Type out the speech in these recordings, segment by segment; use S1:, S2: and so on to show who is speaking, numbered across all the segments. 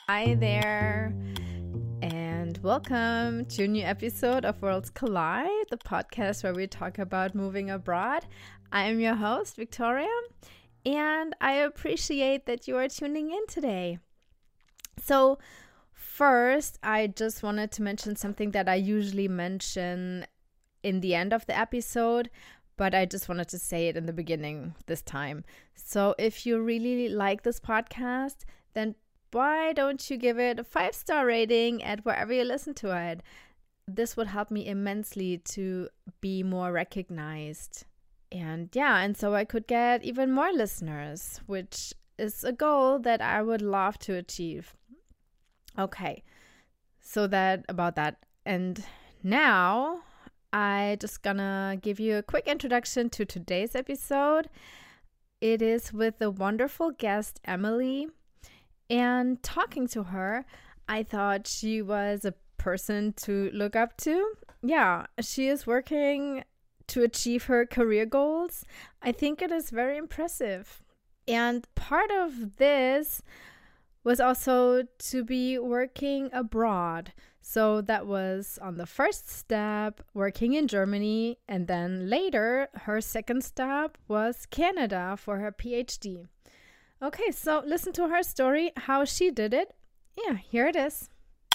S1: Hi there, and welcome to a new episode of Worlds Collide, the podcast where we talk about moving abroad. I am your host, Victoria, and I appreciate that you are tuning in today. So, first, I just wanted to mention something that I usually mention in the end of the episode, but I just wanted to say it in the beginning this time. So, if you really like this podcast, then why don't you give it a 5-star rating at wherever you listen to it? This would help me immensely to be more recognized. And so I could get even more listeners, which is a goal that I would love to achieve. Okay, so that about that. And now I just gonna give you a quick introduction to today's episode. It is with the wonderful guest Emily. And talking to her, I thought she was a person to look up to. Yeah, she is working to achieve her career goals. I think it is very impressive. And part of this was also to be working abroad. So that was on the first step, working in Germany. And then later, her second step was Canada for her PhD. Okay, so listen to her story, how she did it. Yeah, here it is.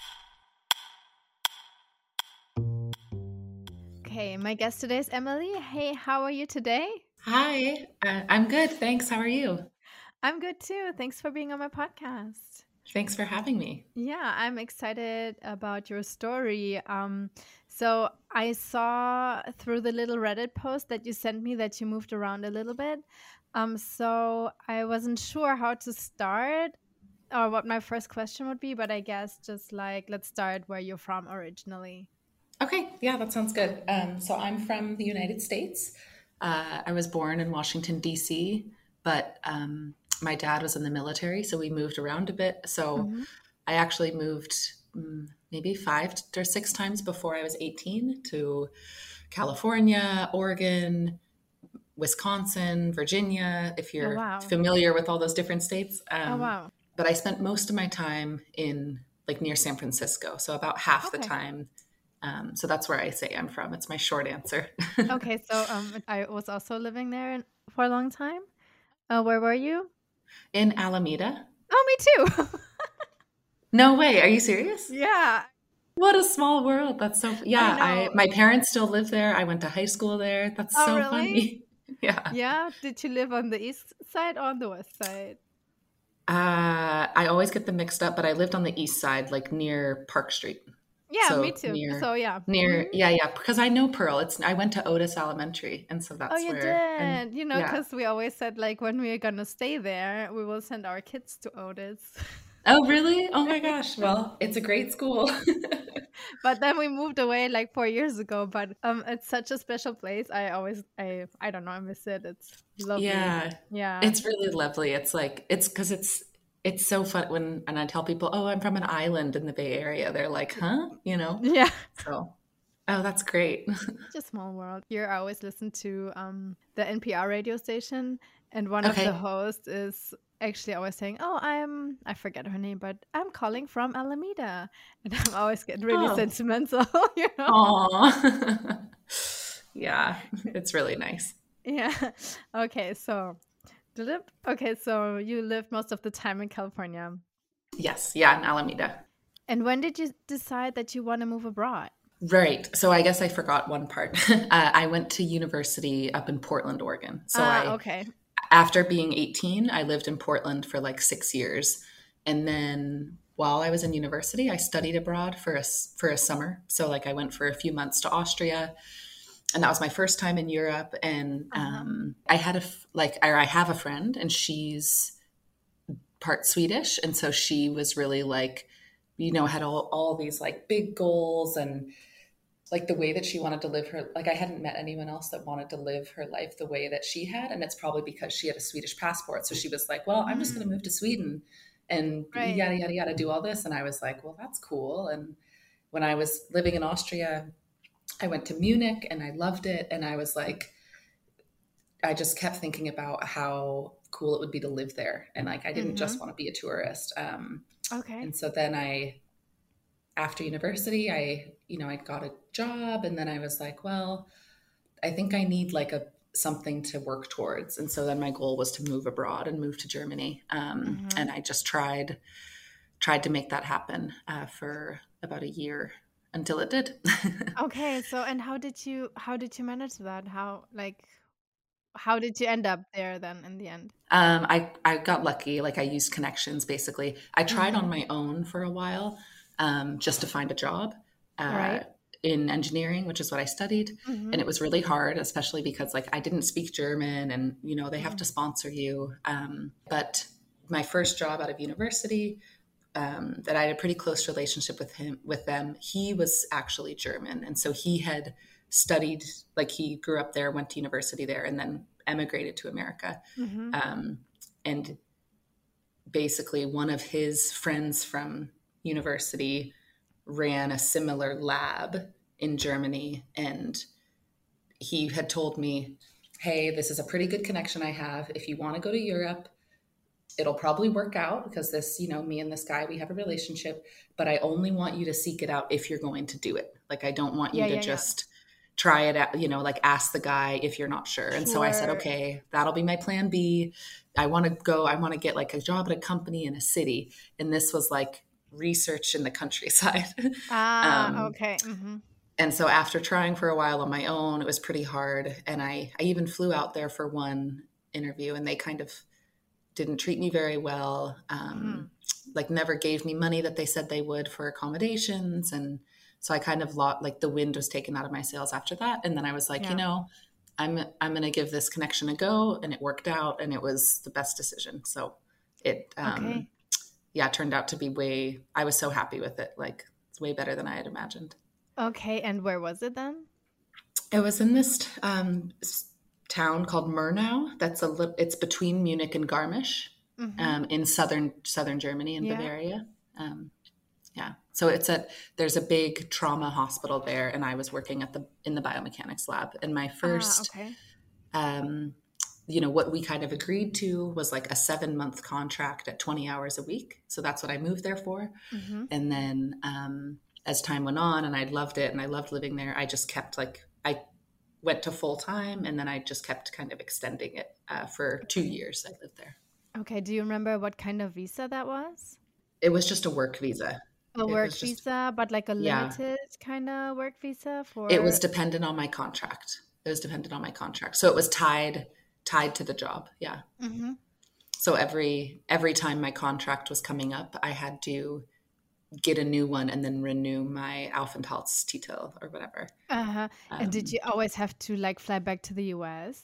S1: Okay, my guest today is Emily. Hey, how are you today?
S2: Hi, I'm good. Thanks. How are you?
S1: I'm good too. Thanks for being on my podcast.
S2: Thanks for having me.
S1: Yeah, I'm excited about your story. So I saw through the little Reddit post that you sent me that you moved around a little bit. So I wasn't sure how to start or what my first question would be, but I guess just like let's start where you're from originally.
S2: Okay, yeah, that sounds good. So I'm from the United States. I was born in Washington, D.C., but my dad was in the military, so we moved around a bit. So
S1: Mm-hmm.
S2: I actually moved maybe 5 or 6 times before I was 18 to California, Oregon, Wisconsin, Virginia, if
S1: Oh,
S2: you're
S1: wow.
S2: familiar with all those different states.
S1: Oh, wow.
S2: But I spent most of my time in like near San Francisco, so about half the
S1: Okay.
S2: time. So that's where I say I'm from. It's my short answer.
S1: Okay. So I was also living there for a long time. Where were you?
S2: In Alameda.
S1: Oh, me too.
S2: No way. Are you serious?
S1: Yeah.
S2: What a small world. That's so,
S1: I
S2: yeah,
S1: know.
S2: my parents still live there. I went to high school there. That's
S1: Oh,
S2: so
S1: really?
S2: funny. Yeah.
S1: Yeah. Did you live on the east side or on the west side?
S2: I always get them mixed up, but I lived on the east side, like near Park Street.
S1: Yeah, me
S2: So
S1: too. So yeah.
S2: yeah, because I know Pearl. I went to Otis Elementary, and so
S1: Oh,
S2: that's
S1: you
S2: where, and
S1: did.
S2: yeah.
S1: Because we always said like when we're gonna stay there, we will send our kids to Otis.
S2: Oh, really? Oh my gosh. Well, it's a great school.
S1: But then we moved away like 4 years ago. But it's such a special place. I don't know, I miss it. It's lovely.
S2: Yeah,
S1: Yeah.
S2: it's really lovely. It's like it's because it's so fun when and I tell people, "Oh, I'm from an island in the Bay Area." They're like, "Huh?" You know?
S1: Yeah.
S2: So, oh, that's great.
S1: Such a small world. Here I always listen to the NPR radio station, and one of the
S2: Okay.
S1: hosts is actually always saying, "Oh, I forget her name, but I'm calling from Alameda," and I'm always getting really
S2: Oh,
S1: sentimental, you know?
S2: aw. Yeah, it's really nice.
S1: Yeah. Okay, so okay, so you lived most of the time in California.
S2: Yes, yeah, in Alameda.
S1: And when did you decide that you want to move abroad?
S2: Right. So I guess I forgot one part. I went to university up in Portland, Oregon. So
S1: Ah, okay.
S2: after being 18, I lived in Portland for like 6 years. And then while I was in university, I studied abroad for a summer. So like I went for a few months to Austria, and that was my first time in Europe. And
S1: Uh-huh.
S2: I had I have a friend, and she's part Swedish, and so she was really like, had all these like big goals and like the way that she wanted to live her, like I hadn't met anyone else that wanted to live her life the way that she had. And it's probably because she had a Swedish passport. So she was like, well, I'm just going to
S1: Mm,
S2: move to Sweden and
S1: right.
S2: yada, yada, yada, do all this. And I was like, well, that's cool. And when I was living in Austria, I went to Munich and I loved it. And I was like, I just kept thinking about how cool it would be to live there. And like, I didn't
S1: Mm-hmm.
S2: just want to be a tourist.
S1: Okay.
S2: And so then after university, I got a job, and then I was like, well, I think I need like something to work towards. And so then my goal was to move abroad and move to Germany.
S1: Mm-hmm.
S2: And I just tried to make that happen for about a year until it did.
S1: Okay, so and how did you manage that? How did you end up there then in the end?
S2: I got lucky. Like I used connections basically. I tried
S1: Mm-hmm.
S2: on my own for a while just to find a job uh,
S1: Right.
S2: in engineering, which is what I studied. And
S1: Mm-hmm.
S2: it was really hard, especially because like I didn't speak German and, they have
S1: Mm-hmm.
S2: to sponsor you. But my first job out of university, that I had a pretty close relationship with them. He was actually German, and so he had studied, like he grew up there, went to university there, and then emigrated to America.
S1: Mm-hmm.
S2: Um, and basically, one of his friends from university ran a similar lab in Germany, and he had told me, "Hey, this is a pretty good connection I have. If you want to go to Europe, it'll probably work out because me and this guy, we have a relationship, but I only want you to seek it out if you're going to do it. Like, I don't want
S1: Yeah,
S2: you to
S1: yeah, yeah.
S2: just try it out, like ask the guy if you're not sure." And so I said,
S1: Sure.
S2: okay, that'll be my plan B. I want to get like a job at a company in a city. And this was like research in the countryside.
S1: Ah,
S2: um,
S1: okay. Mm-hmm.
S2: and so after trying for a while on my own, it was pretty hard. And I even flew out there for one interview, and they kind of didn't treat me very well.
S1: Mm-hmm.
S2: Like never gave me money that they said they would for accommodations. And so I kind of like the wind was taken out of my sails after that. And then I was like,
S1: Yeah.
S2: I'm going to give this connection a go. And it worked out, and it was the best decision. So it,
S1: Okay.
S2: yeah, it turned out to be I was so happy with it. Like it's way better than I had imagined.
S1: Okay, and where was it then?
S2: It was in this town called Murnau. It's between Munich and Garmisch,
S1: Mm-hmm.
S2: in southern Germany in
S1: Yeah.
S2: Bavaria. Yeah, so there's a big trauma hospital there, and I was working in the biomechanics lab. And my
S1: Ah,
S2: first,
S1: okay.
S2: um, what we kind of agreed to was like a 7-month contract at 20 hours a week. So that's what I moved there for.
S1: Mm-hmm.
S2: And then as time went on, and I loved it, and I loved living there, I just kept I went to full time, and then I just kept kind of extending it for 2 years. I lived there.
S1: Okay, do you remember what kind of visa that was?
S2: It was just a work visa.
S1: A
S2: It
S1: work
S2: was just,
S1: visa, but like a
S2: yeah,
S1: limited kind of work visa
S2: it was
S1: for.
S2: dependent on my contract. So it was tied to the job. Yeah.
S1: Mm-hmm.
S2: So every time my contract was coming up, I had to get a new one and then renew my Aufenthaltstitel or whatever.
S1: Uh-huh. And did
S2: Um,
S1: you always have to like fly back to the US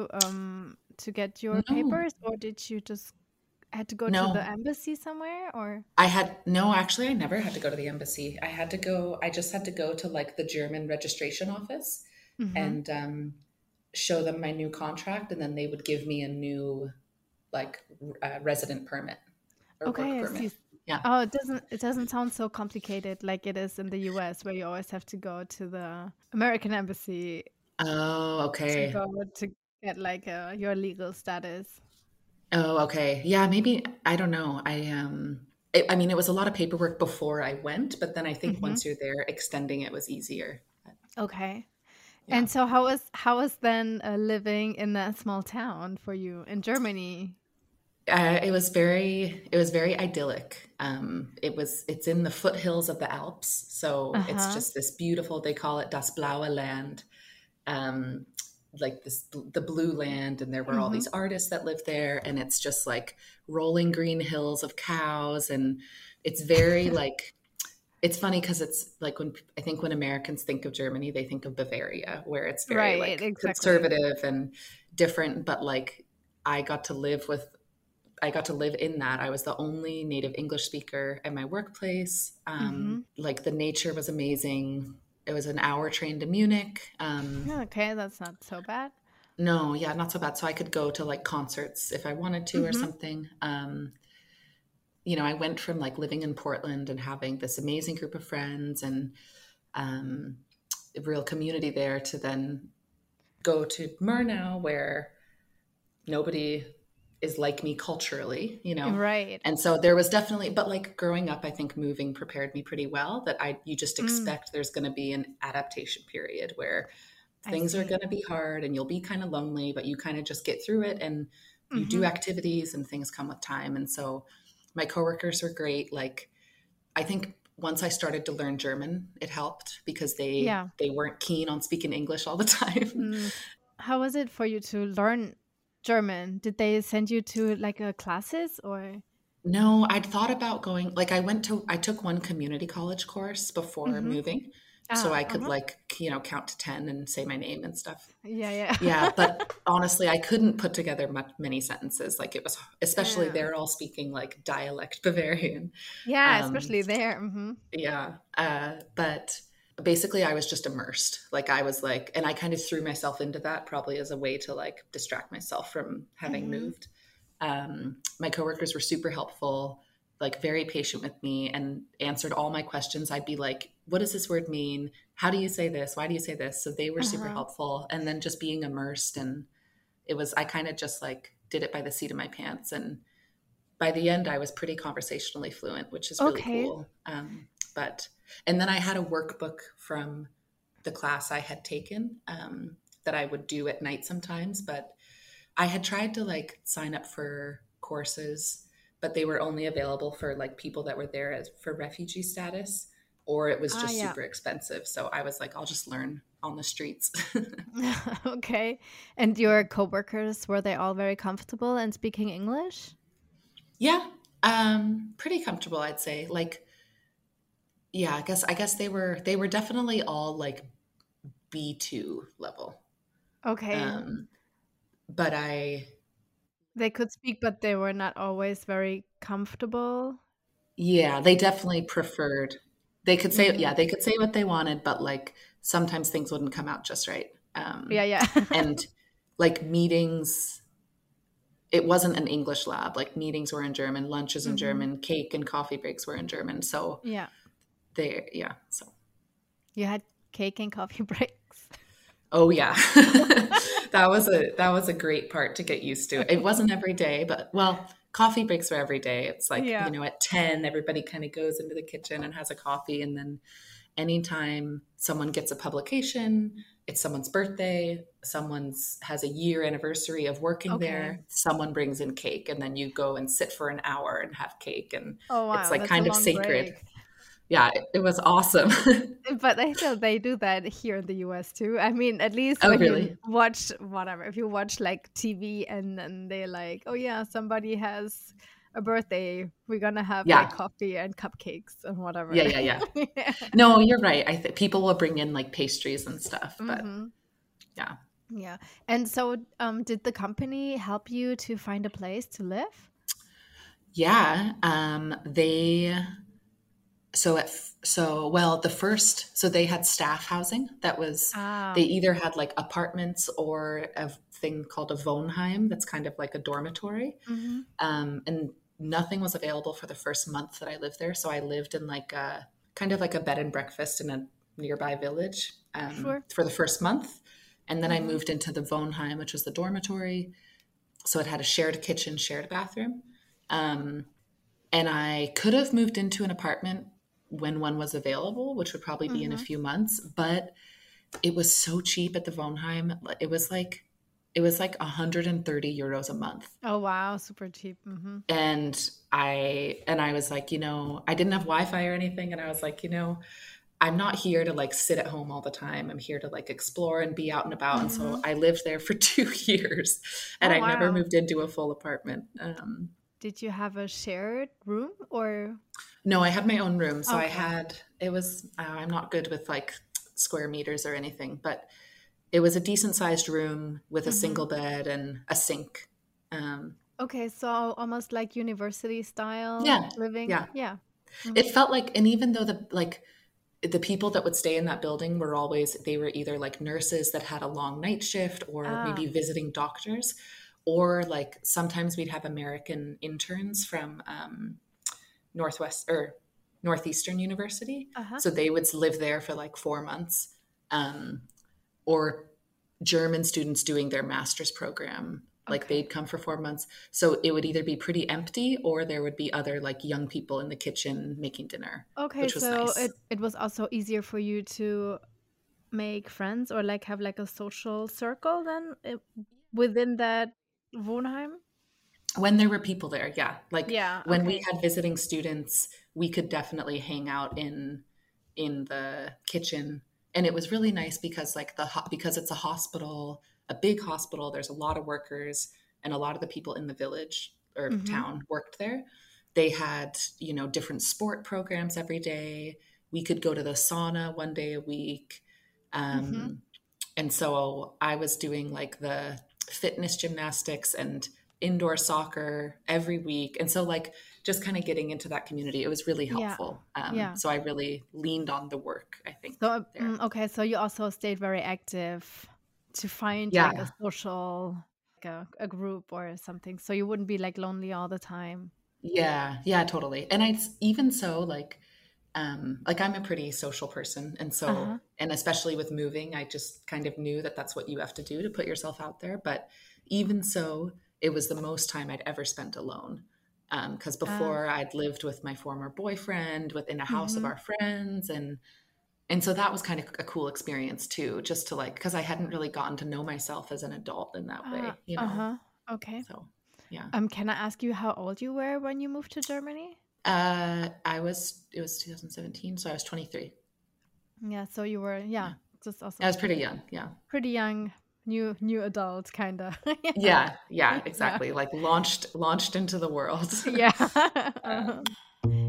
S1: to get your
S2: no,
S1: papers, or did you just had to go to the
S2: no,
S1: embassy somewhere, or?
S2: no, actually, I never had to go to the embassy. I just had to go to like the German registration office
S1: Mm-hmm.
S2: and show them my new contract, and then they would give me a new like resident permit or work
S1: Okay, I
S2: permit.
S1: see.
S2: Yeah.
S1: Oh, it doesn't sound so complicated like it is in the US, where you always have to go to the American embassy
S2: Oh,
S1: to
S2: okay.
S1: go to get like your legal status.
S2: Oh, okay. Yeah, maybe I don't know. I mean, it was a lot of paperwork before I went, but then I think
S1: Mm-hmm.
S2: once you're there, extending it was easier.
S1: Okay.
S2: Yeah.
S1: And so how was then living in that small town for you in Germany?
S2: It was very idyllic. It's in the foothills of the Alps, so it's
S1: Uh-huh.
S2: just this beautiful. They call it Das Blaue Land, um, like the blue land, and there were all
S1: Mm-hmm.
S2: these artists that lived there, and it's just like rolling green hills of cows, and it's very like it's funny because it's like when Americans think of Germany, they think of Bavaria, where it's very
S1: Right,
S2: like
S1: exactly.
S2: conservative and different, but like I got to live with I got to live in that. I was the only native English speaker in my workplace.
S1: Mm-hmm.
S2: Like the nature was amazing. It was an hour train to Munich.
S1: Okay, that's not so bad.
S2: No, yeah, not so bad. So I could go to like concerts if I wanted to or
S1: Mm-hmm.
S2: something. I went from like living in Portland and having this amazing group of friends and um, a real community there to then go to Murnau where nobody is like me culturally, you know?
S1: Right.
S2: And so there was definitely, but like growing up, I think moving prepared me pretty well that you just
S1: Mm,
S2: expect there's going to be an adaptation period where
S1: I
S2: things are
S1: see.
S2: going to be hard and you'll be kind of lonely, but you kind of just get through it and you do
S1: Mm-hmm.
S2: activities and things come with time. And so my coworkers were great. Like, I think once I started to learn German, it helped because
S1: Yeah.
S2: they weren't keen on speaking English all the time.
S1: Mm. How was it for you to learn German? Did they send you to like a classes or?
S2: No, I'd thought about going, like I took one community college course before
S1: Mm-hmm.
S2: moving so
S1: Ah,
S2: I could
S1: uh-huh.
S2: like, you know, count to 10 and say my name and stuff.
S1: Yeah, yeah.
S2: Yeah, but honestly, I couldn't put together many sentences. Like it was, especially
S1: Yeah.
S2: they're all speaking like dialect Bavarian.
S1: Yeah,
S2: Um,
S1: especially there. Mm-hmm.
S2: yeah, but basically I was just immersed. Like I was like, and I kind of threw myself into that probably as a way to like distract myself from having
S1: Mm-hmm.
S2: moved. My coworkers were super helpful, like very patient with me and answered all my questions. I'd be like, what does this word mean? How do you say this? Why do you say this? So they were super
S1: Uh-huh.
S2: helpful. And then just being immersed, and I kind of just like did it by the seat of my pants. And by the end, I was pretty conversationally fluent, which is really
S1: Okay.
S2: cool. But, and then I had a workbook from the class I had taken that I would do at night sometimes. But I had tried to like sign up for courses, but they were only available for like people that were there as for refugee status, or it was
S1: Ah,
S2: just
S1: yeah.
S2: super expensive. So I was like, I'll just learn on the streets.
S1: Okay. And your coworkers, were they all very comfortable in speaking English?
S2: Yeah, pretty comfortable, I'd say. Like, yeah, I guess they were definitely all like B2 level.
S1: Okay.
S2: Um, but I
S1: They could speak, but they were not always very comfortable.
S2: Yeah, they definitely preferred. They could say,
S1: Mm.
S2: yeah, they could say what they wanted, but like sometimes things wouldn't come out just right.
S1: Yeah, yeah.
S2: And like meetings, it wasn't an English lab. Like meetings were in German, lunches in
S1: Hmm.
S2: German, cake and coffee breaks were in German. So
S1: Yeah.
S2: yeah. So,
S1: You had cake and coffee breaks.
S2: oh yeah, that was a great part to get used to. It wasn't every day, but well, coffee breaks were every day. It's like, you
S1: Yeah.
S2: know, at 10, everybody kind of goes into the kitchen and has a coffee, and then anytime someone gets a publication, it's someone's birthday, someone's has a year anniversary of working
S1: Okay.
S2: there, someone brings in cake, and then you go and sit for an hour and have cake, and
S1: Oh,
S2: it's
S1: wow.
S2: like
S1: That's a
S2: kind of
S1: long
S2: sacred.
S1: break.
S2: Yeah, it was awesome.
S1: But I feel they do that here in the US too. I mean, at least
S2: Oh,
S1: when you
S2: really?
S1: watch whatever, if you watch like TV and then they're like, oh yeah, somebody has a birthday, we're gonna have like
S2: Yeah.
S1: coffee and cupcakes and whatever.
S2: Yeah.
S1: Yeah.
S2: No, you're right. I think people will bring in like pastries and stuff, but
S1: Hmm.
S2: yeah.
S1: Yeah. And so, did the company help you to find a place to live?
S2: Yeah, they well, the first, so they had staff housing that was, they
S1: Ah.
S2: either had like apartments or a thing called a Wohnheim that's kind of like a dormitory.
S1: Hmm.
S2: And nothing was available for the first month that I lived there. So I lived in like a kind of like a bed and breakfast in a nearby village
S1: Sure.
S2: for the first month. And then I
S1: Hmm.
S2: moved into the Wohnheim, which was the dormitory. So it had a shared kitchen, shared bathroom. Um, and I could have moved into an apartment when one was available, which would probably be in a
S1: Hmm.
S2: few months, but it was so cheap at the Wohnheim. It was like 130 euros a month.
S1: Oh wow, super cheap. Hmm.
S2: And I was like, you know, I didn't have Wi-Fi or anything, and I was like, you know, I'm not here to like sit at home all the time. I'm here to like explore and be out and about. And so
S1: Hmm.
S2: I lived there for 2 years, and
S1: Oh
S2: I never
S1: wow.
S2: moved into a full apartment.
S1: Did you have a shared room or?
S2: No, I had my own room. So
S1: Okay.
S2: it was, I'm not good with like square meters or anything, but it was a decent sized room with a
S1: Hmm.
S2: single bed and a sink. Um,
S1: Okay, so almost like university style
S2: yeah,
S1: living.
S2: yeah.
S1: Yeah. Hmm.
S2: It felt like, and even though the people that would stay in that building were always, they were either like nurses that had a long night shift or
S1: Ah.
S2: maybe visiting doctors, or like sometimes we'd have American interns from Northwest or Northeastern University.
S1: Uh-huh.
S2: So they would live there for like 4 months, or German students doing their master's program Like
S1: Okay.
S2: they'd come for 4 months. So it would either be pretty empty or there would be other like young people in the kitchen making dinner,
S1: Okay,
S2: which was
S1: so
S2: nice.
S1: it was also easier for you to make friends or like have like a social circle then within that Wohnheim?
S2: When there were people there, yeah. Like
S1: Yeah,
S2: when we
S1: okay.
S2: had visiting students, we could definitely hang out in the kitchen. And it was really nice because like because it's a hospital, a big hospital, there's a lot of workers and a lot of the people in the village or
S1: Mm-hmm.
S2: town worked there. They had, different sport programs every day. We could go to the sauna one day a week.
S1: Mm-hmm.
S2: Um, and so I was doing like the fitness gymnastics and indoor soccer every week. And so, like, just kind of getting into that community, it was really
S1: Yeah.
S2: helpful.
S1: Yeah.
S2: So I really leaned on the work, I think,
S1: So,
S2: there.
S1: okay, so you also stayed very active to find like a
S2: Yeah.
S1: social, like a group or something. So you wouldn't be like lonely all the time.
S2: Yeah. Yeah, totally. And I even so, like I'm a pretty social person. And so,
S1: Uh-huh.
S2: and especially with moving, I just kind of knew that that's what you have to do to put yourself out there. But even so, it was the most time I'd ever spent alone. Because
S1: Uh,
S2: before I'd lived with my former boyfriend within a house of
S1: mm-hmm.
S2: our friends, and so that was kind of a cool experience too, just to like, because I hadn't really gotten to know myself as an adult in that way,
S1: Uh-huh. Okay.
S2: So yeah.
S1: Can I ask you how old you were when you moved to Germany?
S2: It was 2017, so I was 23.
S1: Yeah, so you were,
S2: Yeah.
S1: yeah, just
S2: I
S1: also
S2: was pretty young. Yeah.
S1: pretty young, new adult kind of. Yeah.
S2: Yeah. Yeah,
S1: Yeah.
S2: exactly. Like launched into the world.
S1: Yeah. Uh-huh.
S2: um,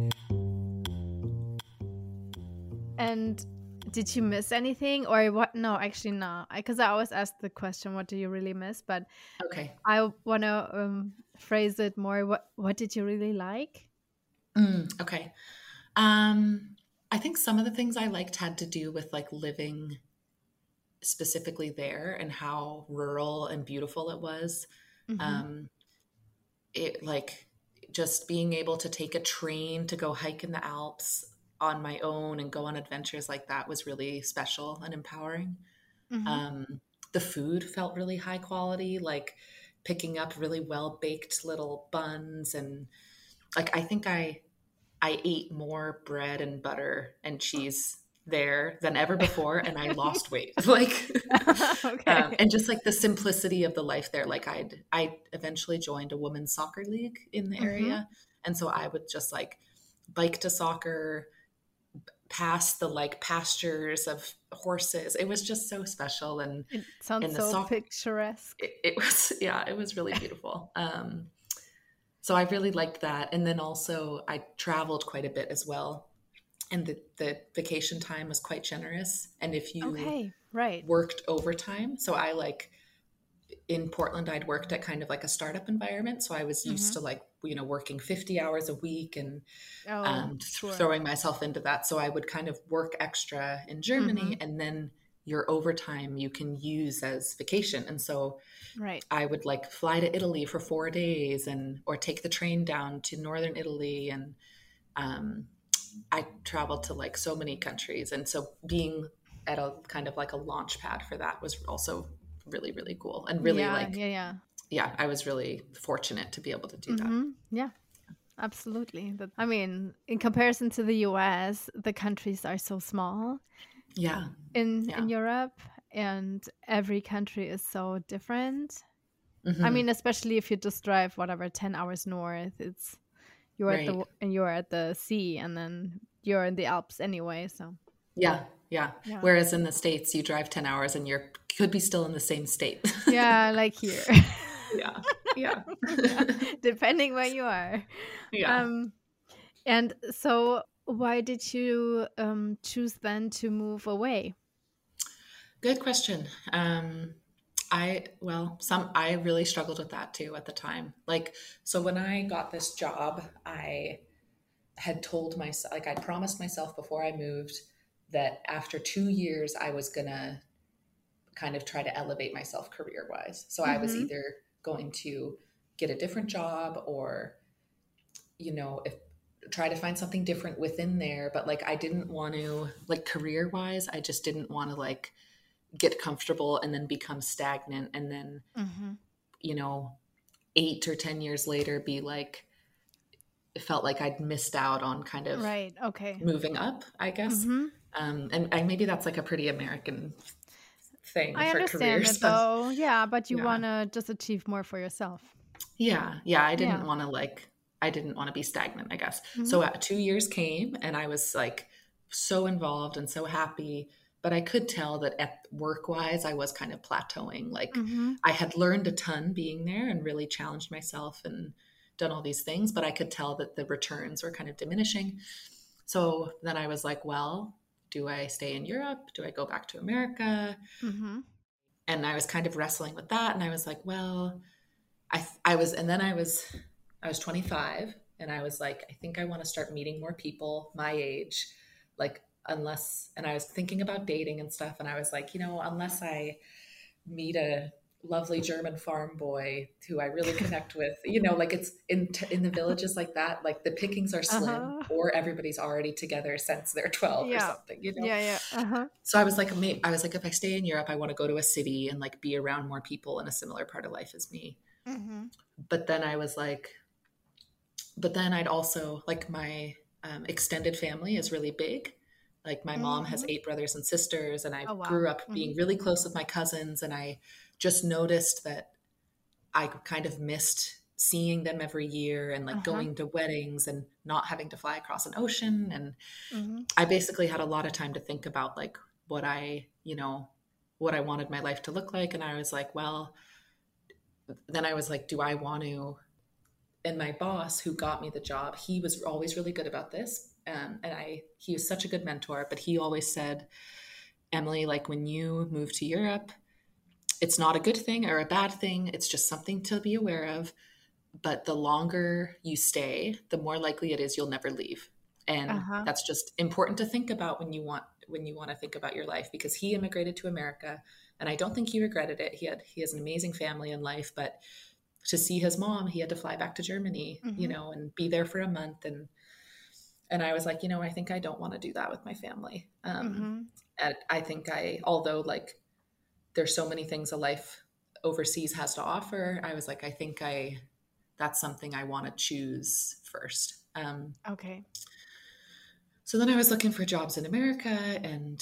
S1: And did you miss anything or what? No, actually, no. Because I always ask the question, what do you really miss? But
S2: okay.
S1: I want to phrase it more. What did you really like?
S2: Okay. Um, I think some of the things I liked had to do with like living specifically there and how rural and beautiful it was.
S1: Mm-hmm.
S2: Um, it like just being able to take a train to go hike in the Alps on my own and go on adventures like that was really special and empowering.
S1: Mm-hmm.
S2: Um, the food felt really high quality, like picking up really well baked little buns, and like I think I ate more bread and butter and cheese there than ever before, and I lost weight. Like,
S1: Okay.
S2: and just like the simplicity of the life there. Like I eventually joined a women's soccer league in the
S1: Mm-hmm.
S2: area, and so I would just like bike to soccer, past the like pastures of horses. It was just so special, and
S1: It sounds
S2: in the
S1: so
S2: soccer,
S1: picturesque.
S2: it was yeah, it was really beautiful. So I really liked that. And then also I traveled quite a bit as well. And the vacation time was quite generous. And if you
S1: Okay, right.
S2: worked overtime, so I like in Portland, I'd worked at kind of like a startup environment. So I was used
S1: Mm-hmm.
S2: to like, working 50 hours a week and
S1: Oh, sure.
S2: throwing myself into that. So I would kind of work extra in
S1: Mm-hmm.
S2: Germany, and then your overtime you can use as vacation. And so
S1: Right.
S2: I would like fly to Italy for 4 days and or take the train down to northern Italy, and um, I traveled to like so many countries, and so being at a kind of like a launch pad for that was also really really cool and really
S1: Yeah,
S2: like
S1: yeah, yeah.
S2: yeah, I was really fortunate to be able to do that.
S1: Mm-hmm. Yeah, absolutely. I mean, in comparison to the US, the countries are so small
S2: Yeah,
S1: in
S2: yeah,
S1: Europe, and every country is so different. I
S2: hmm
S1: mean, especially if you just drive whatever 10 hours north, it's
S2: right,
S1: you're at the sea, and then you're in the Alps anyway. So
S2: yeah, yeah.
S1: yeah,
S2: Whereas in the States, you drive 10 hours and you're could be still in the same state.
S1: yeah, like here.
S2: Yeah, yeah,
S1: Yeah, depending where you are.
S2: yeah.
S1: Um, and so, why did you choose then to move away?
S2: Good question. I really struggled with that too at the time. Like, so when I got this job, I had told myself, like, I promised myself before I moved that after 2 years, I was gonna kind of try to elevate myself career wise. So I was
S1: Mm-hmm.
S2: either going to get a different job or, if try to find something different within there. But like, I didn't want to, like, career wise, I just didn't want to like get comfortable and then become stagnant and then
S1: Mm-hmm.
S2: 8 or 10 years later be like, it felt like I'd missed out on kind of
S1: Right. Okay.
S2: moving up, I guess.
S1: Mm-hmm.
S2: And maybe that's like a pretty American thing
S1: I
S2: for
S1: understand it
S2: careers.
S1: though. Yeah, but you
S2: Yeah.
S1: want to just achieve more for yourself.
S2: Yeah. I didn't
S1: Yeah.
S2: want to be stagnant, I guess.
S1: Mm-hmm.
S2: So 2 years came and I was like so involved and so happy, but I could tell that at work wise, I was kind of plateauing. Like
S1: Mm-hmm.
S2: I had learned a ton being there and really challenged myself and done all these things, but I could tell that the returns were kind of diminishing. So then I was like, well, do I stay in Europe? Do I go back to America?
S1: Mm-hmm.
S2: And I was kind of wrestling with that. And I was like, well, I was 25 and I was like, I think I want to start meeting more people my age, like and I was thinking about dating and stuff. And I was like, unless I meet a lovely German farm boy who I really connect with, like it's in the villages like that, like the pickings are slim or everybody's already together since they're 12 or something,
S1: Yeah.
S2: So I was like, if I stay in Europe, I want to go to a city and like be around more people in a similar part of life as me.
S1: Mm-hmm.
S2: But then I'd also like my extended family is really big. Like my mom has 8 brothers and sisters, and I grew up being really close with my cousins. And I just noticed that I kind of missed seeing them every year and like going to weddings and not having to fly across an ocean. And I basically had a lot of time to think about like what I wanted my life to look like. And I was like, do I want to? And my boss who got me the job, he was always really good about this. He was such a good mentor, but he always said, Emily, like when you move to Europe, it's not a good thing or a bad thing. It's just something to be aware of. But the longer you stay, the more likely it is you'll never leave. And that's just important to think about when you want to think about your life, because he immigrated to America and I don't think he regretted it. He has an amazing family and life, but to see his mom, he had to fly back to Germany, and be there for a month. And I was like, I think I don't want to do that with my family. And I think although like there's so many things a life overseas has to offer, I was like, I think that's something I want to choose first.
S1: Okay.
S2: So then I was looking for jobs in America and,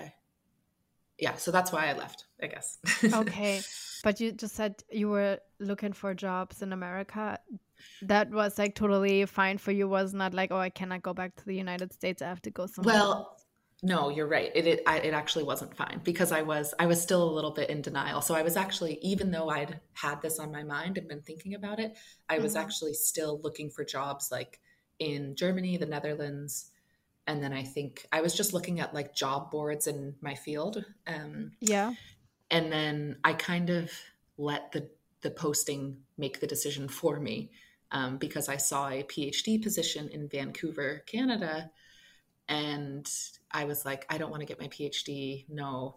S2: so that's why I left, I guess.
S1: Okay. But you just said you were looking for jobs in America. That was like totally fine for you. Was not like, oh, I cannot go back to the United States. I have to go somewhere else.
S2: No, you're right. It actually wasn't fine because I was still a little bit in denial. So I was actually, even though I'd had this on my mind and been thinking about it, I was actually still looking for jobs like in Germany, the Netherlands. And then I think I was just looking at like job boards in my field. And then I kind of let the posting make the decision for me because I saw a PhD position in Vancouver, Canada. And I was like, I don't want to get my PhD. No,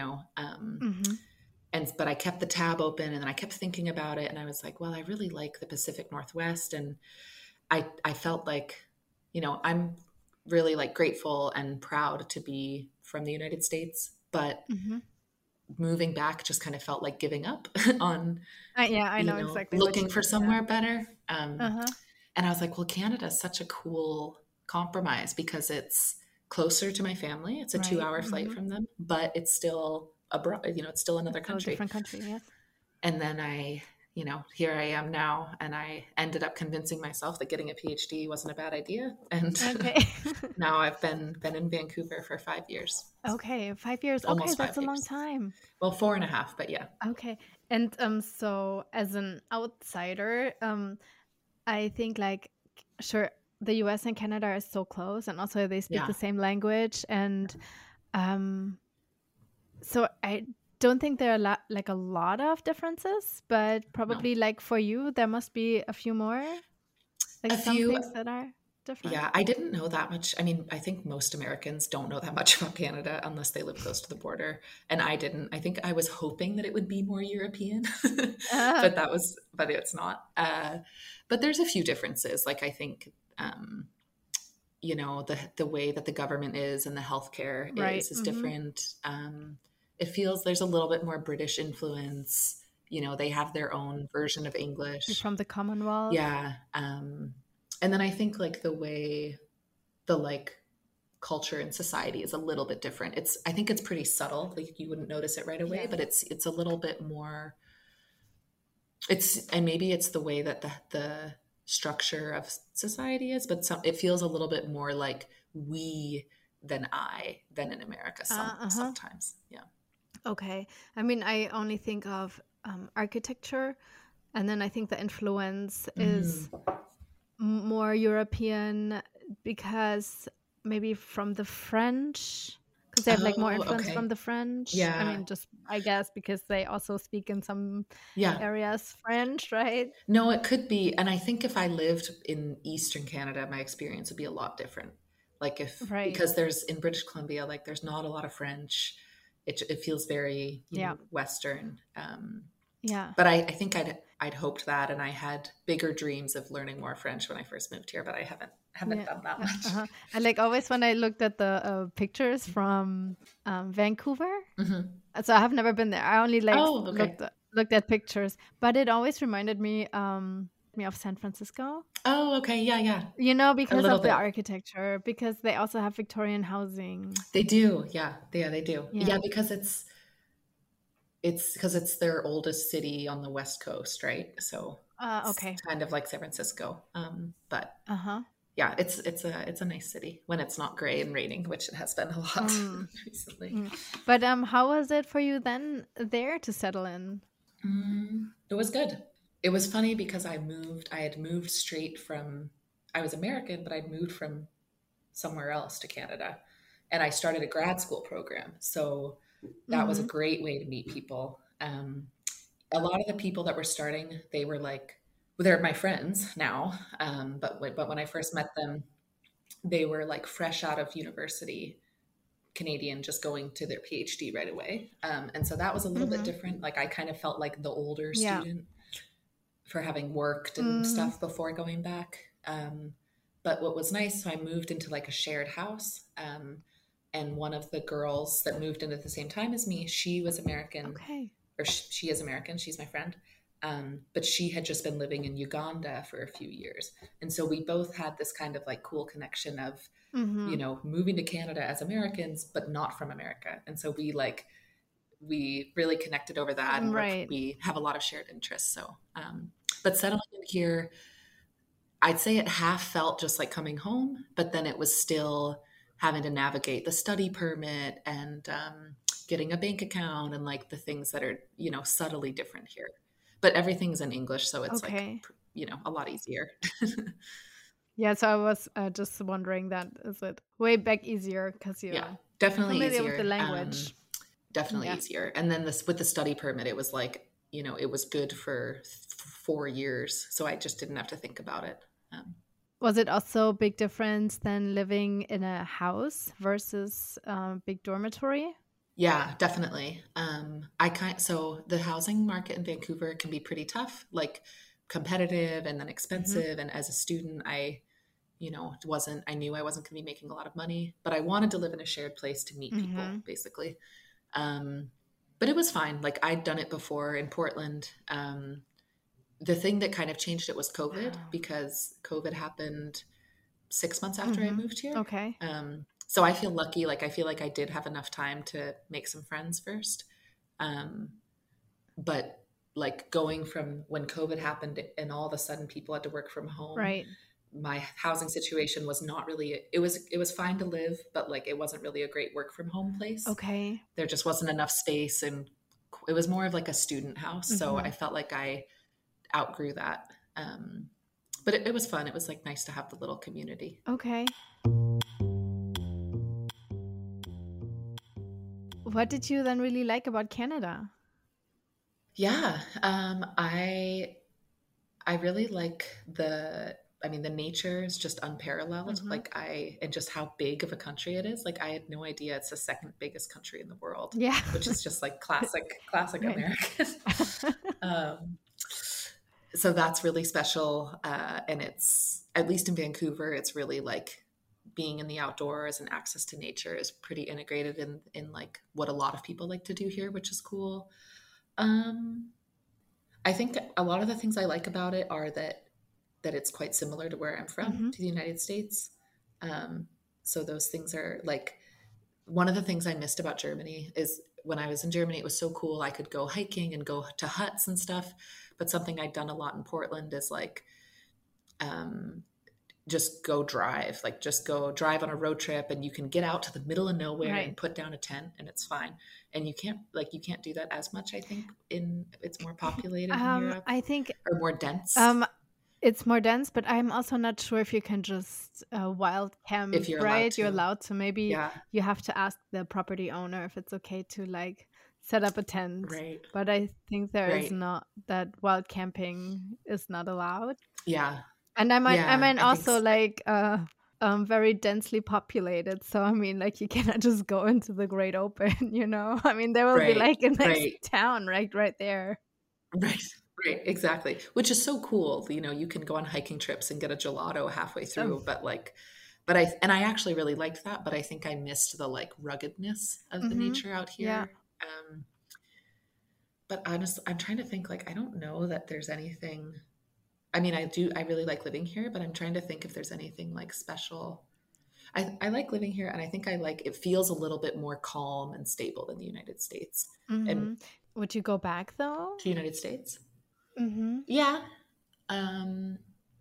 S2: but I kept the tab open and then I kept thinking about it. And I was like, well, I really like the Pacific Northwest. And I felt like, I'm really like grateful and proud to be from the United States, but moving back just kind of felt like giving up on
S1: I know exactly
S2: looking for somewhere better. And I was like, well, Canada is such a cool compromise because it's closer to my family. It's a 2-hour flight from them, but it's still abroad, it's still another country.
S1: Different country, yes.
S2: And then here I am now, and I ended up convincing myself that getting a PhD wasn't a bad idea. And now I've been in Vancouver for 5 years.
S1: Okay, 5 years.
S2: Almost
S1: that's
S2: 5
S1: a long
S2: years.
S1: time.
S2: Well, 4.5, but yeah.
S1: Okay. And so as an outsider, I think like, sure, the US and Canada are so close, and also they speak the same language. And so I don't think there are a lot of differences, but probably like for you, there must be a few more, like some things that are different.
S2: Yeah, I didn't know that much. I mean, I think most Americans don't know that much about Canada unless they live close to the border. And I didn't. I think I was hoping that it would be more European, but it's not. But there's a few differences. Like I think, the way that the government is and the healthcare is different. It feels there's a little bit more British influence. They have their own version of
S1: You're
S2: English.
S1: from the Commonwealth.
S2: Yeah. And then I think like the way the like culture and society is a little bit different. I think it's pretty subtle. Like you wouldn't notice it right away,
S1: Yes.
S2: but it's a little bit more. And maybe it's the way that the structure of society is, but it feels a little bit more like we than in America sometimes. Yeah.
S1: Okay. I mean, I only think of architecture, and then I think the influence is more European because maybe from the French, because they have like more influence from the French.
S2: Yeah.
S1: I mean, just I guess because they also speak in some
S2: Yeah.
S1: areas French, right?
S2: No, it could be. And I think if I lived in Eastern Canada, my experience would be a lot different. Like because there's in British Columbia, like there's not a lot of French. It feels very Western.
S1: Yeah.
S2: But I think I'd hoped that, and I had bigger dreams of learning more French when I first moved here, but I haven't done that much.
S1: And like always when I looked at the pictures from Vancouver, so I have never been there. I only looked at pictures, but it always reminded me of San Francisco.
S2: Oh, okay. Yeah.
S1: Because of the architecture, because they also have Victorian housing.
S2: They do. Yeah, they do. Yeah, because it's their oldest city on the West Coast, right? So
S1: okay,
S2: it's kind of like San Francisco. But yeah, it's a nice city when it's not gray and raining, which it has been a lot recently.
S1: But how was it for you then there to settle in?
S2: It was good. It was funny because I had moved straight from, I was American, but I'd moved from somewhere else to Canada, and I started a grad school program. So that was a great way to meet people. A lot of the people that were starting, they were like, well, they're my friends now. But when I first met them, they were like fresh out of university, Canadian, just going to their PhD right away. And so that was a little bit different. Like I kind of felt like the older student for having worked and stuff before going back. But what was nice, so I moved into like a shared house. And one of the girls that moved in at the same time as me, she was American.
S1: Okay.
S2: Or she is American. She's my friend. But she had just been living in Uganda for a few years. And so we both had this kind of like cool connection of, moving to Canada as Americans, but not from America. And so we really connected over that. And we have a lot of shared interests. So, but settling in here, I'd say it half felt just like coming home, but then it was still having to navigate the study permit and getting a bank account and like the things that are, subtly different here. But everything's in English, so it's like, a lot easier.
S1: Yeah, so I was just wondering that, is it way back easier because you're
S2: definitely
S1: familiar
S2: easier
S1: with the language.
S2: Definitely easier. And then with the study permit, it was like, it was good for 4 years, so I just didn't have to think about it.
S1: Was it also a big difference than living in a house versus big dormitory?
S2: Yeah, definitely. So the housing market in Vancouver can be pretty tough, like competitive and then expensive. And as a student, I knew I wasn't going to be making a lot of money, but I wanted to live in a shared place to meet people, basically. But it was fine. Like I'd done it before in Portland. The thing that kind of changed it was COVID, because COVID happened 6 months after I moved here.
S1: Okay.
S2: So I feel lucky. Like I feel like I did have enough time to make some friends first. But like going from when COVID happened and all of a sudden people had to work from home.
S1: Right.
S2: My housing situation was not really, it was fine to live, but like it wasn't really a great work from home place.
S1: Okay.
S2: There just wasn't enough space, and it was more of like a student house. So I felt like I outgrew that. But it was fun. It was like nice to have the little community.
S1: Okay. What did you then really like about Canada?
S2: Yeah, I really like the nature is just unparalleled. And just how big of a country it is. Like I had no idea it's the second biggest country in the world.
S1: Yeah.
S2: Which is just like classic American. So that's really special. And it's, at least in Vancouver, it's really like being in the outdoors and access to nature is pretty integrated in like what a lot of people like to do here, which is cool. I think a lot of the things I like about it are that it's quite similar to where I'm from,
S1: Mm-hmm.
S2: to the United States. Um, so those things are like one of the things I missed about Germany is when I was in Germany, it was so cool. I could go hiking and go to huts and stuff. But something I'd done a lot in Portland is like um, just go drive, like just go drive on a road trip, and you can get out to the middle of nowhere and
S1: Right.
S2: put down a tent, and it's fine. And you can't do that as much. I think it's more populated in Europe
S1: I think
S2: or more dense
S1: um, it's more dense, but I'm also not sure if you can just wild
S2: if
S1: camp,
S2: you're allowed
S1: right? You're
S2: to.
S1: allowed to. Maybe
S2: Yeah,
S1: you have to ask the property owner if it's okay to like set up a tent.
S2: right,
S1: But I think there is
S2: right.
S1: not that wild camping is not allowed.
S2: Yeah,
S1: And I
S2: yeah.
S1: mean
S2: I think
S1: also like very densely populated. So I mean like you cannot just go into the great open, you know? I mean there will be
S2: right,
S1: like a next
S2: right.
S1: town right there.
S2: Right, right, exactly. Which is so cool. You know, you can go on hiking trips and get a gelato halfway
S1: Um,
S2: through, but I actually really liked that, but I think I missed the like ruggedness of the
S1: mhm.
S2: nature out
S1: Yeah.
S2: here. But honestly, I'm trying to think like I don't know that there's anything. I mean, I really like living here, but I'm trying to think if there's anything like special. I like living here, and I think I like it feels a little bit more calm and stable than the United States. And
S1: Mhm. Would you go back though?
S2: to United States,
S1: Mhm.
S2: yeah. Um,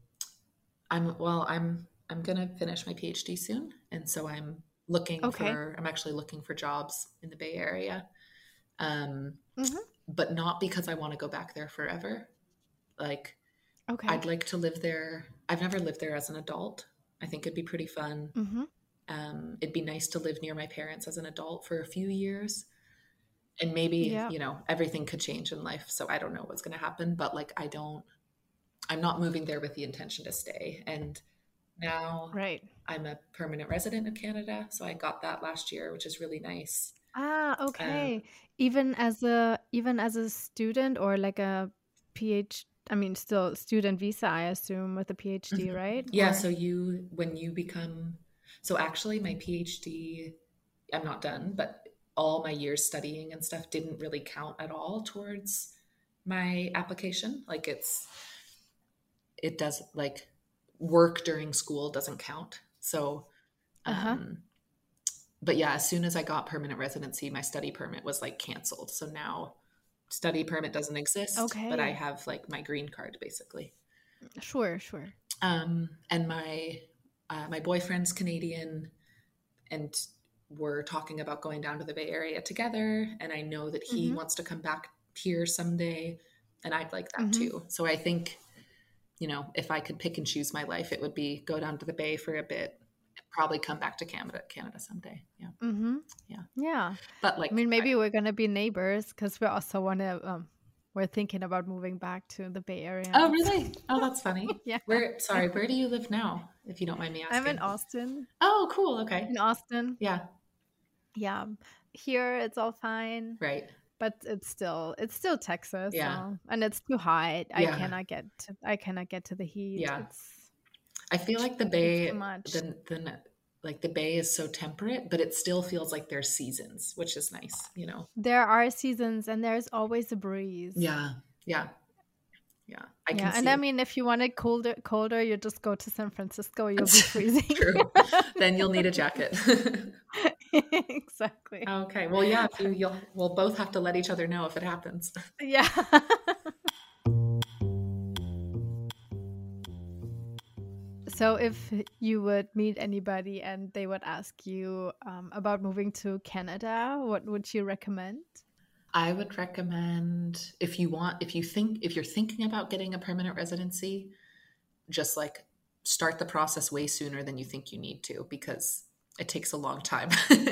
S2: I'm gonna finish my PhD soon, and so
S1: Okay.
S2: I'm actually looking for jobs in the Bay Area. Um,
S1: Mhm.
S2: but not because I want to go back there forever. Like
S1: Okay.
S2: I'd like to live there. I've never lived there as an adult. I think it'd be pretty fun.
S1: Mhm.
S2: It'd be nice to live near my parents as an adult for a few years. And maybe,
S1: Yeah.
S2: everything could change in life. So I don't know what's going to happen, but like I'm not moving there with the intention to stay. And now
S1: Right.
S2: I'm a permanent resident of Canada. So I got that last year, which is really nice.
S1: Ah,
S2: Um,
S1: okay. Even as a student or like a PhD, I mean still student visa, I assume with a PhD,
S2: mhm.
S1: right?
S2: Yeah.
S1: Or
S2: So when you become, so actually my PhD, I'm not done, but all my years studying and stuff didn't really count at all towards my application. Like it does like work during school doesn't count. So,
S1: uh-huh.
S2: um, but yeah, as soon as I got permanent residency, my study permit was like canceled. So now study permit doesn't exist, but I
S1: Okay.
S2: have like my green card basically.
S1: Sure, sure.
S2: And my boyfriend's Canadian, and we're talking about going down to the Bay Area together. And I know that he
S1: Mhm.
S2: wants to come back here someday, and I'd like that
S1: Mhm.
S2: too. So I think, if I could pick and choose my life, it would be go down to the Bay for a bit, and probably come back to Canada someday. Yeah,
S1: Mhm.
S2: yeah.
S1: Yeah.
S2: But
S1: I
S2: like,
S1: mean maybe we're going to be neighbors cuz we also want to we're thinking about moving back to the Bay Area.
S2: oh really? Oh, that's funny.
S1: Yeah.
S2: Sorry, where do you live now, if you don't mind me
S1: I'm in
S2: asking?
S1: Austin.
S2: Oh, cool. Okay.
S1: In Austin.
S2: Yeah.
S1: Yeah. Here it's all fine,
S2: Right.
S1: but it's still Texas,
S2: Yeah.
S1: so and it's too hot.
S2: Yeah.
S1: I cannot get to the heat.
S2: Yeah. I feel like the
S1: It's too
S2: Bay,
S1: much.
S2: then like the Bay is so temperate, but it still feels like there's seasons, which is nice.
S1: There are seasons and there's always a breeze.
S2: Yeah. Yeah. Yeah. I can
S1: Yeah, and I
S2: see.
S1: mean if you want it colder, you just go to San Francisco, you'll be freezing.
S2: True. Then you'll need a jacket.
S1: Exactly.
S2: Okay. Well, yeah, we'll both have to let each other know if it happens.
S1: Yeah. So if you would meet anybody and they would ask you about moving to Canada, what would you recommend?
S2: I would recommend if you're thinking about getting a permanent residency, just like start the process way sooner than you think you need to, because it takes a long time.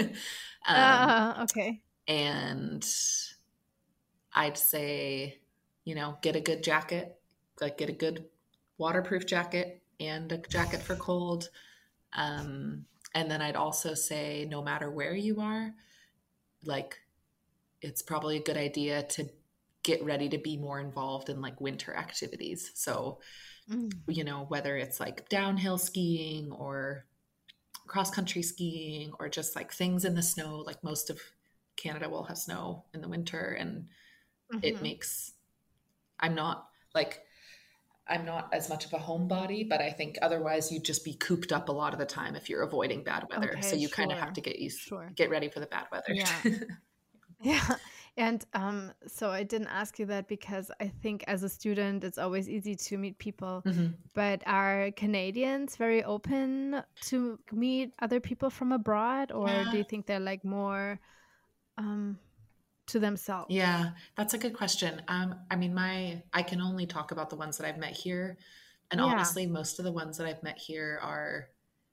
S1: Okay.
S2: And I'd say, get a good jacket, like get a good waterproof jacket and a jacket for cold. And then I'd also say, no matter where you are, like it's probably a good idea to get ready to be more involved in like winter activities. So,
S1: Mm.
S2: whether it's like downhill skiing or cross country skiing or just like things in the snow, like most of Canada will have snow in the winter, and it
S1: Mhm.
S2: makes I'm not like, I'm not as much of a homebody, but I think otherwise you'd just be cooped up a lot of the time if you're avoiding bad weather. So
S1: Okay,
S2: you kind of have
S1: sure.
S2: to
S1: Sure.
S2: get ready for the bad weather.
S1: Yeah. Yeah. And so I didn't ask you that because I think as a student, it's always easy to meet people.
S2: Mhm.
S1: But are Canadians very open to meet other people from abroad, or do
S2: Yeah.
S1: you think they're like more um, to themselves?
S2: Yeah, that's a good question. I mean, I can only talk about the ones that I've met here. And
S1: Yeah.
S2: honestly, most of the ones that I've met here are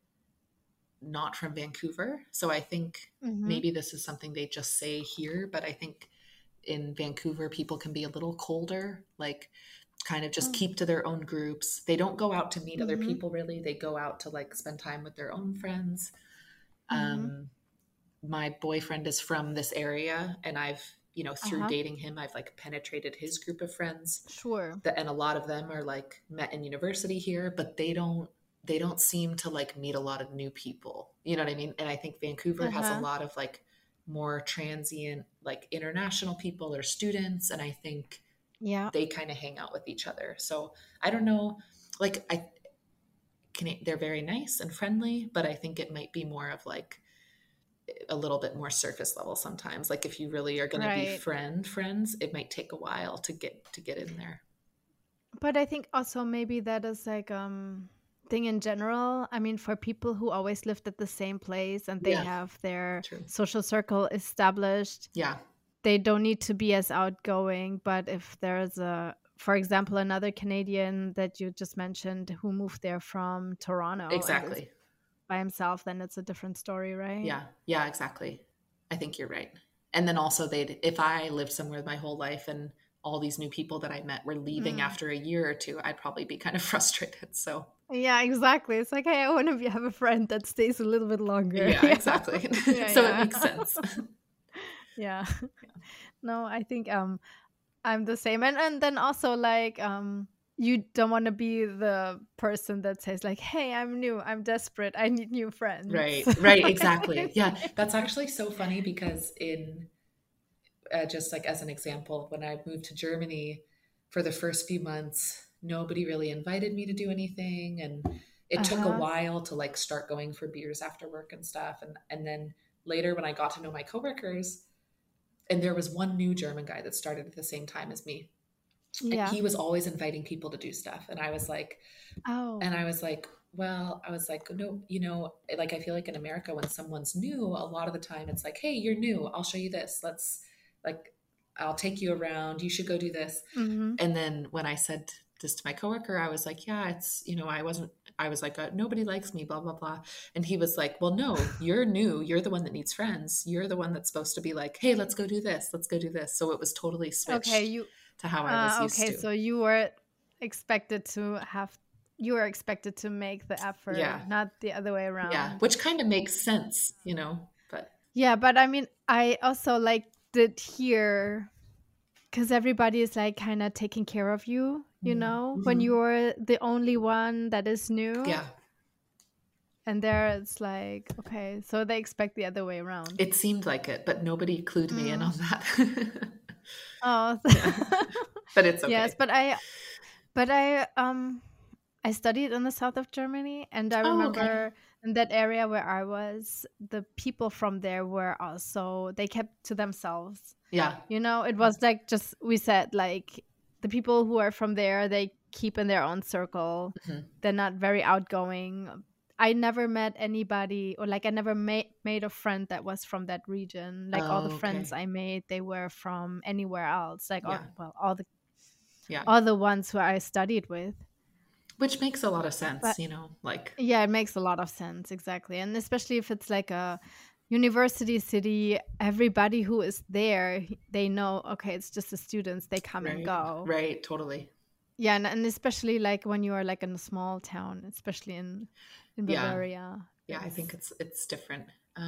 S2: not from Vancouver. So I think
S1: Mm-hmm.
S2: maybe this is something they just say here, but I think in Vancouver, people can be a little colder, like kind of just
S1: Oh.
S2: keep to their own groups. They don't go out to meet other
S1: Mm-hmm.
S2: people really. They go out to like spend time with their own friends.
S1: Mm-hmm.
S2: Um, my boyfriend is from this area, and I've, through
S1: Uh-huh.
S2: dating him, I've like penetrated his group of friends.
S1: Sure.
S2: And a lot of them are like met in university here, but they don't seem to like meet a lot of new people. You know what I mean? And I think Vancouver has a
S1: Uh-huh.
S2: lot of like more transient, like international people or students. And I think
S1: Yeah.
S2: they kind of hang out with each other. So I don't know, like they're very nice and friendly, but I think it might be more of like a little bit more surface level sometimes. Like if you really are going to be
S1: Right.
S2: friends, it might take a while to get in there.
S1: But I think also maybe that is like thing in general. I mean, for people who always lived at the same place and they
S2: Yeah,
S1: have their
S2: true.
S1: social circle established,
S2: Yeah,
S1: they don't need to be as outgoing. But if there's for example, another Canadian that you just mentioned who moved there from Toronto and is
S2: exactly.
S1: by himself, then it's a different story, right?
S2: Yeah, yeah, exactly. I think you're right. And then also if I lived somewhere my whole life and all these new people that I met were leaving
S1: Mm.
S2: after a year or two, I'd probably be kind of frustrated. So
S1: Yeah, exactly. It's like, hey, I want to have a friend that stays a little bit longer.
S2: yeah,
S1: Yeah.
S2: exactly.
S1: Yeah,
S2: So it
S1: yeah.
S2: makes sense.
S1: Yeah. No, I think I'm the same. And then also like you don't want to be the person that says like, "Hey, I'm new. I'm desperate. I need new friends."
S2: Right, right, exactly. Yeah, that's actually so funny because in just like as an example, when I moved to Germany for the first few months, nobody really invited me to do anything, and it took a
S1: Uh-huh.
S2: while to like start going for beers after work and stuff. And then later when I got to know my coworkers, and there was one new German guy that started at the same time as me, and
S1: Yeah.
S2: he was always inviting people to do stuff, and
S1: Oh.
S2: I was like, well, I was like, no, like I feel like in America, when someone's new, a lot of the time it's like, hey, you're new. I'll show you this. Like, I'll take you around. You should go do this.
S1: Mhm.
S2: And then when I said this to my coworker, I was like, yeah, I was like, nobody likes me, blah, blah, blah. And he was like, well, no, you're new. You're the one that needs friends. You're the one that's supposed to be like, hey, let's go do this. Let's go do this. So it was totally
S1: Okay,
S2: switched to how I was used
S1: okay,
S2: to.
S1: so expected to have you were expected to make the effort,
S2: Yeah.
S1: not the other way
S2: Yeah,
S1: around.
S2: which kind of makes sense, but
S1: Yeah, but I mean, I also like did hear because everybody is like kind of taking care of you, when
S2: mm-hmm.
S1: you're the only one that is new.
S2: Yeah,
S1: And there it's like, okay, so they expect the other way around.
S2: it seemed like it, but nobody clued me in
S1: Mm.
S2: on that.
S1: Oh,
S2: Yeah, but it's
S1: yes,
S2: okay.
S1: but I studied in the south of Germany, and I
S2: Oh, okay.
S1: remember in that area where I was, the people from there were also they kept to themselves.
S2: Yeah.
S1: It was like just we said like the people who are from there, they keep in their own circle.
S2: Mhm.
S1: They're not very outgoing. I never met anybody or like I never made a friend that was from that region. Like all the
S2: Oh,
S1: friends
S2: okay.
S1: I made, they were from anywhere else. Like
S2: Yeah. Yeah.
S1: all the ones who I studied with.
S2: Which makes a lot of
S1: But
S2: sense, like,
S1: yeah, it makes a lot of sense, exactly. And especially if it's like a university city, everybody who is there, they know, okay, it's just the students, they come and
S2: right.
S1: go.
S2: Right, totally.
S1: Yeah, and especially like when you are like in a small town, especially in
S2: Yeah.
S1: Bavaria,
S2: Yeah, I think
S1: it's
S2: it's different.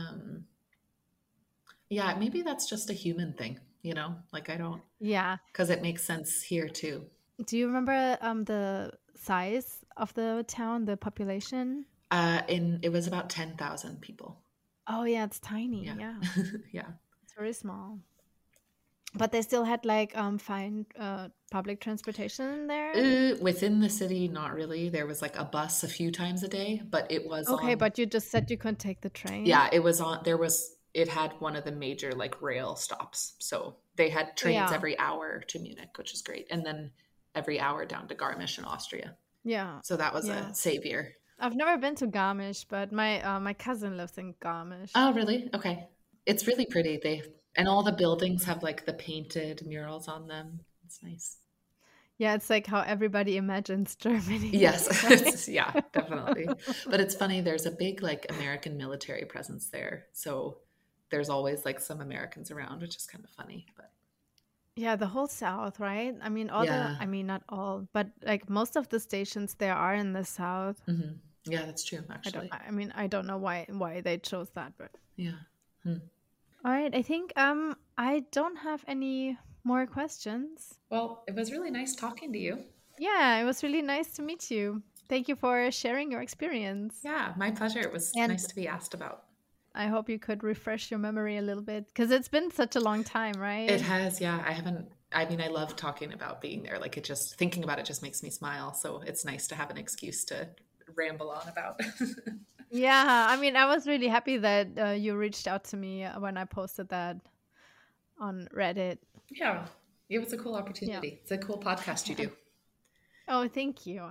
S2: Yeah, maybe that's just a human thing, like I don't,
S1: yeah.
S2: because it makes sense here too.
S1: Do you remember the size of the town, the population?
S2: It was about 10,000 people.
S1: Oh yeah, it's tiny.
S2: Yeah.
S1: Yeah,
S2: Yeah.
S1: it's very small. But they still had like fine public transportation there.
S2: Within the city, not really. There was like a bus a few times a day, but it was
S1: Okay,
S2: on.
S1: but you just said you couldn't take the train.
S2: Yeah, it was on. It had one of the major like rail stops. So they had trains
S1: Yeah,
S2: every hour to Munich, which is great. And then every hour down to Garmisch in Austria.
S1: yeah,
S2: So that was a
S1: yeah.
S2: savior.
S1: I've never been to Garmisch, but my cousin lives in Garmisch.
S2: Oh, really? Okay. It's really pretty. And all the buildings have like the painted murals on them. It's nice.
S1: Yeah, it's like how everybody imagines Germany.
S2: Yes,
S1: Right?
S2: yeah, definitely. But it's funny, there's a big like American military presence there. So there's always like some Americans around, which is kind of funny. But
S1: Yeah, the whole South, right? I mean,
S2: yeah.
S1: not all, but like most of the stations there are in the South.
S2: Hmm. Yeah, that's true, actually.
S1: I don't know why they chose that, but
S2: Yeah. Hmm.
S1: all right. I think I don't have any more questions.
S2: Well, it was really nice talking to you.
S1: Yeah, it was really nice to meet you. Thank you for sharing your experience.
S2: Yeah, my pleasure. It was
S1: And
S2: nice to be asked about.
S1: I hope you could refresh your memory a little bit because it's been such a long time, right?
S2: It has, yeah. I mean, I love talking about being there. Like thinking about it just makes me smile. So it's nice to have an excuse to ramble on about.
S1: Yeah, I mean, I was really happy that you reached out to me when I posted that on Reddit.
S2: Yeah, it was a cool
S1: Yeah.
S2: opportunity. It's a cool podcast you do.
S1: Oh, thank you.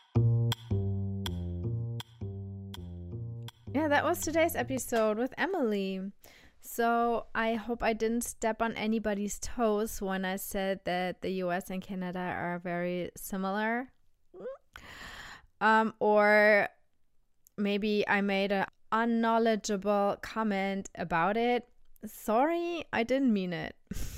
S1: Yeah, that was today's episode with Emily. So I hope I didn't step on anybody's toes when I said that the US and Canada are very similar. Or maybe I made an unknowledgeable comment about it. Sorry, I didn't mean it.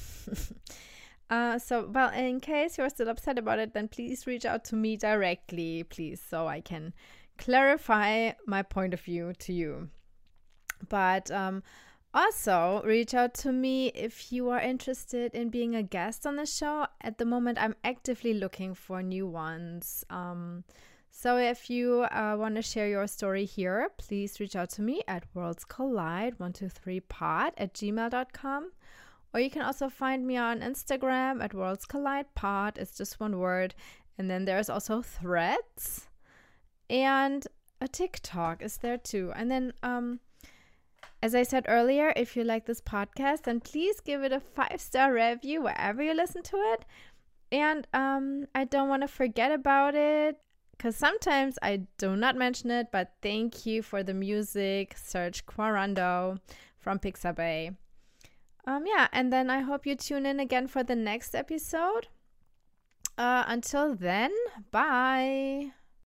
S1: Well, in case you're still upset about it, then please reach out to me directly, please, so I can clarify my point of view to you. But also reach out to me if you are interested in being a guest on the show. At the moment, I'm actively looking for new ones. So if you want to share your story here, please reach out to me at worldscollide123pod@gmail.com. Or you can also find me on Instagram at worldscollidepod. It's just one word. And then there's also Threads. And a TikTok is there too. And then, as I said earlier, if you like this podcast, then please give it a 5-star review wherever you listen to it. And I don't want to forget about it, because sometimes I do not mention it, but thank you for the music, Serge Quarando from Pixabay. Yeah, and then I hope you tune in again for the next episode. Until then, bye.